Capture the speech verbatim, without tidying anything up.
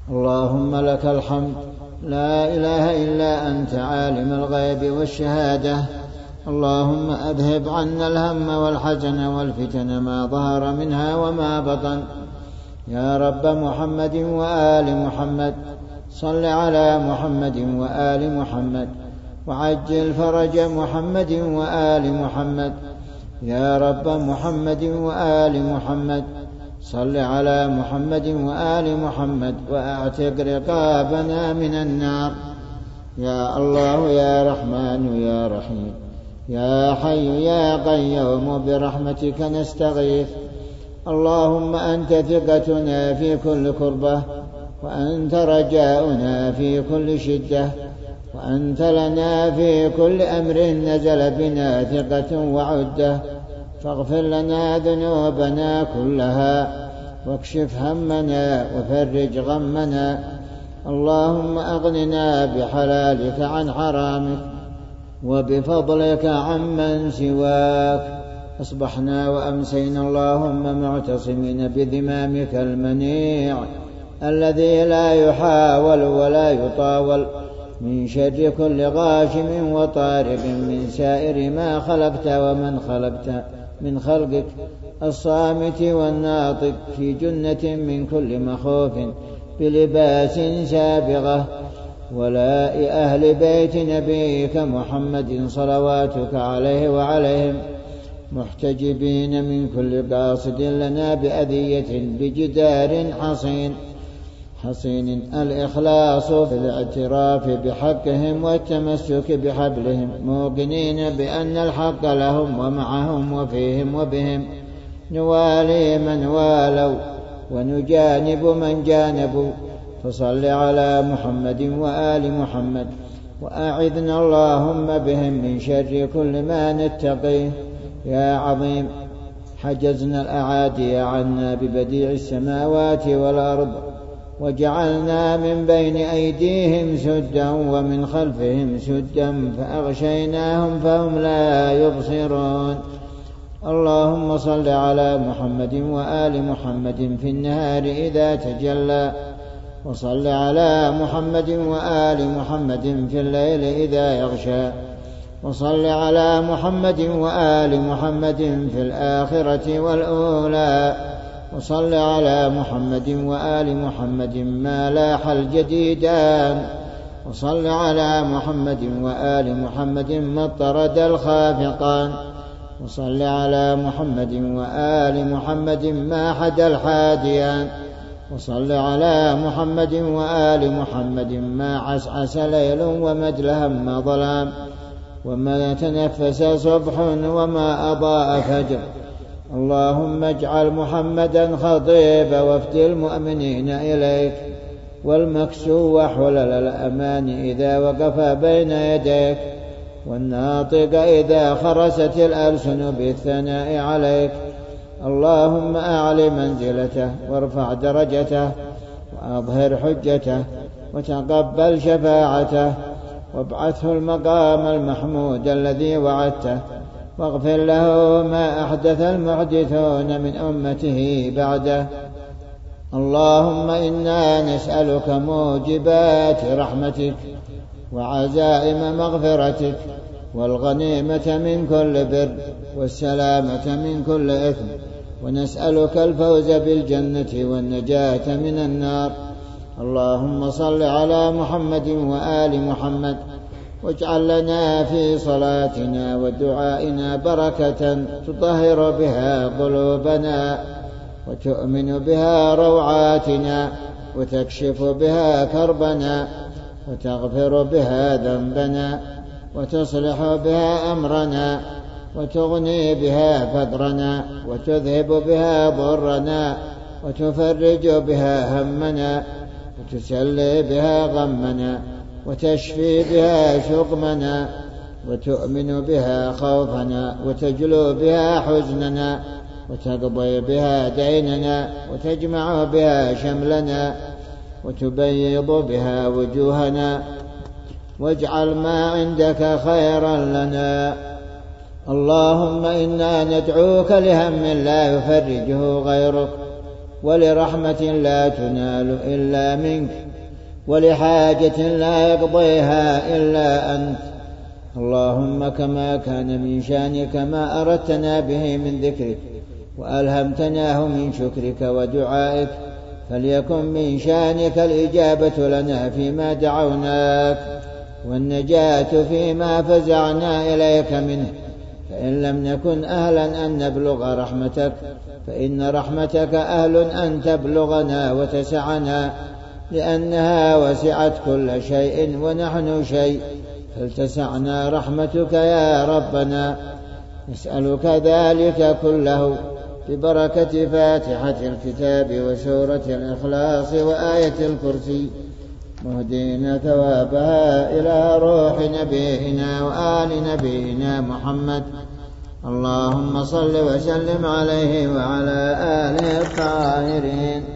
اللهم لك الحمد، لا إله إلا أنت عالم الغيب والشهادة. اللهم أذهب عنا الهم والحزن والفتن ما ظهر منها وما بطن. يا رب محمد وآل محمد، صل على محمد وآل محمد، وعجل فرج محمد وآل محمد. يا رب محمد وآل محمد، صل على محمد وآل محمد، وأعتق رقابنا من النار. يا الله يا رحمن يا رحيم، يا حي يا قيوم، برحمتك نستغيث. اللهم أنت ثقتنا في كل كربة، وأنت رجاؤنا في كل شدة، وأنت لنا في كل أمر نزل بنا ثقة وعدة. فاغفر لنا ذنوبنا كلها، واكشف همنا وفرج غمنا. اللهم أغننا بحلالك عن حرامك، وبفضلك عمن سواك. أصبحنا وأمسينا اللهم معتصمين بذمامك المنيع الذي لا يحاول ولا يطاول، من شر كل غاشم وطارق، من سائر ما خلقت ومن خلقت من خلقك، الصامت والناطق، في جنة من كل مخوف، بلباس سابغة. ولاء أهل بيت نبيك محمد صلواتك عليه وعليهم، محتجبين من كل قاصد لنا بأذية، بجدار حصين حصين الإخلاص في الاعتراف بحقهم والتمسك بحبلهم، موقنين بأن الحق لهم ومعهم وفيهم وبهم. نوالي من والوا ونجانب من جانبوا. فصل على محمد وآل محمد، وأعذنا اللهم بهم من شر كل ما نتقيه. يا عظيم، حجزنا الأعادي عنا ببديع السماوات والأرض، وجعلنا من بين أيديهم سدا ومن خلفهم سدا، فأغشيناهم فهم لا يبصرون. اللهم صل على محمد وآل محمد في النهار إذا تجلى، وصل على محمد وآل محمد في الليل إذا يغشى، وصل على محمد وآل محمد في الآخرة والأولى، وصل على محمد وآل محمد ما لاح الجديدان، وصل على محمد وآل محمد ما اطرد الخافقان، وصل على محمد وآل محمد ما حدا الحاديان، وصل على محمد وآل محمد ما عسعس ليل ومجلها ما ظلام، وما تنفس صبح وما أضاء فجر. اللهم اجعل محمدا خطيب وفد المؤمنين إليك، والمكسو حلل الأمان إذا وقف بين يديك، والناطق إذا خرست الألسن بالثناء عليك. اللهم أعل منزلته وارفع درجته، وأظهر حجته، وتقبل شفاعته، وابعثه المقام المحمود الذي وعدته، واغفر له ما أحدث المحدثون من أمته بعده. اللهم إنا نسألك موجبات رحمتك، وعزائم مغفرتك، والغنيمة من كل بر، والسلامة من كل إثم، ونسألك الفوز بالجنة والنجاة من النار. اللهم صل على محمد وآل محمد، واجعل لنا في صلاتنا ودعائنا بركة تطهر بها قلوبنا، وتؤمن بها روعاتنا، وتكشف بها كربنا، وتغفر بها ذنبنا، وتصلح بها أمرنا، وتغني بها فقرنا، وتذهب بها ضرنا، وتفرج بها همنا، وتسلي بها غمنا، وتشفي بها شقمنا، وتؤمن بها خوفنا، وتجلو بها حزننا، وتقضي بها ديننا، وتجمع بها شملنا، وتبيض بها وجوهنا، واجعل ما عندك خيرا لنا. اللهم إنا ندعوك لهم لا يفرجه غيرك، ولرحمة لا تنال إلا منك، ولحاجة لا يقضيها إلا أنت. اللهم كما كان من شانك ما أردتنا به من ذكرك وألهمتناه من شكرك ودعائك، فليكن من شانك الإجابة لنا فيما دعوناك، والنجاة فيما فزعنا إليك منه. فإن لم نكن أهلا أن نبلغ رحمتك فإن رحمتك أهل أن تبلغنا وتسعنا، لأنها وسعت كل شيء ونحن شيء، فلتسعنا رحمتك يا ربنا. نسألك ذلك كله ببركة فاتحة الكتاب وسورة الإخلاص وآية الكرسي، مهدين ثوابها إلى روح نبينا وآل نبينا محمد. اللهم صل وسلم عليه وعلى آله الطاهرين.